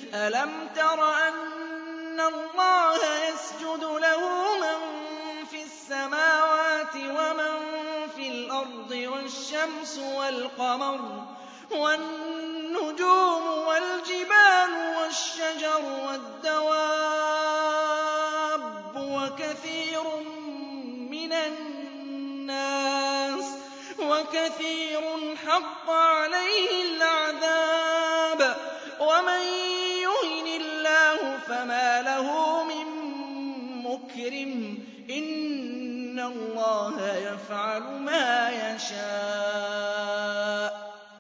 أَلَمْ تَرَ أَنَّ اللَّهَ يَسْجُدُ لَهُ مَن فِي السَّمَاوَاتِ وَمَن فِي الْأَرْضِ وَالشَّمْسُ وَالْقَمَرُ وَالنُّجُومُ وَالْجِبَالُ وَالشَّجَرُ وَالدَّوَابُّ وَكَثِيرٌ مِّنَ النَّاسِ وَكَثِيرٌ حَقَّ عَلَيْهِ الْعَذَابُ وَمَن يُهِنِ اللَّهُ فَمَا لَهُ مِن مُّكْرِمٍ ۚ إِنَّ اللَّهَ يَفْعَلُ مَا يَشَاءُ